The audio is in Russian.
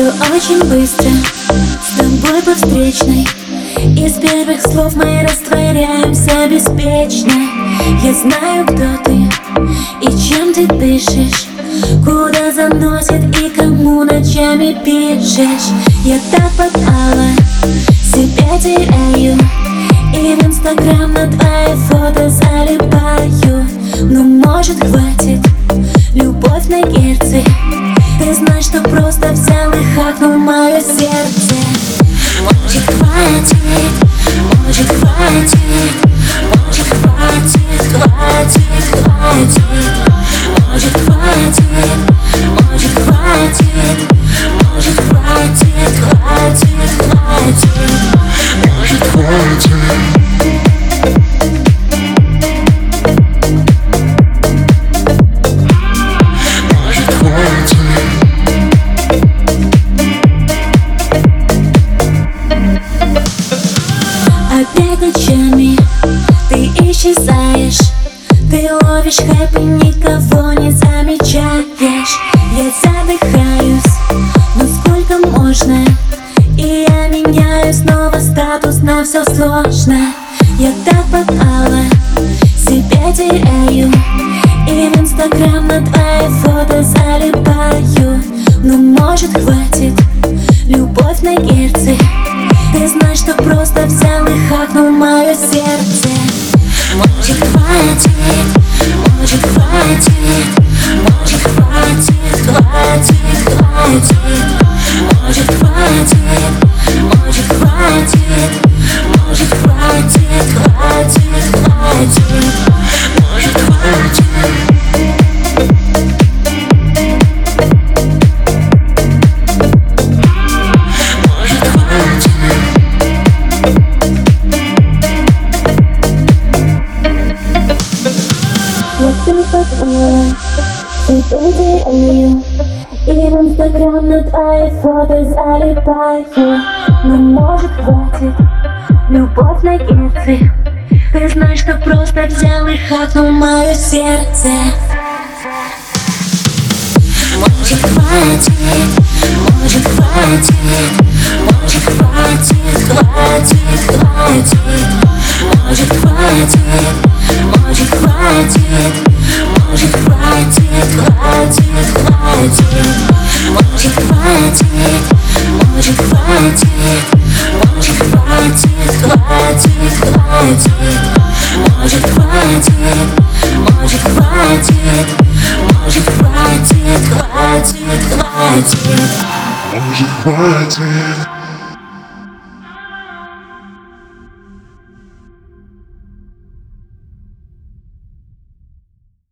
Все очень быстро, с тобой по встречной. Из первых слов мы растворяемся беспечно. Я знаю, кто ты и чем ты дышишь, куда заносит и кому ночами пишешь. Я так подала, себя теряю, и в Инстаграм на твои фото залипаю. Ну, может, хватит любовь на герцы. Ты знаешь, что просто взял и хакнул мое сердце. Может, хватит, может, хватит, может, хватит, хватит, хватит. Может, хватит, может, хватит, может, хватит, хватит, хватит. Может, хватит. Опять ночами ты исчезаешь, ты ловишь хэппи, никого не замечаешь. Я задыхаюсь, но сколько можно? И я меняю снова статус на все сложно. Я так попала, себя теряю, и в Инстаграм на твои фото залипаю. Ну, может, хватит любовь на герцы. Ты знаешь, что просто взял и хакнул мое сердце. Может, хватит, может, хватит, может, хватит, хватит, хватит. Может, хватит, может, хватит, может, хватит, хватит, хватит. Может, хватит. Я ты попала, себя теряю, и в Инстаграм на твои фото залипаю. Но может, хватит любовь на герцы. Ты знаешь, что просто взял и хакнул мое сердце. Может, хватит, может, хватит, может, хватит, хватит, хватит. Может, хватит, может, хватит, может, хватит, хватит, хватит. Может, хватит, может, хватит, может, хватит, хватит, хватит. Может, хватит, может, хватит, может, хватит, хватит, хватит. Может, хватит.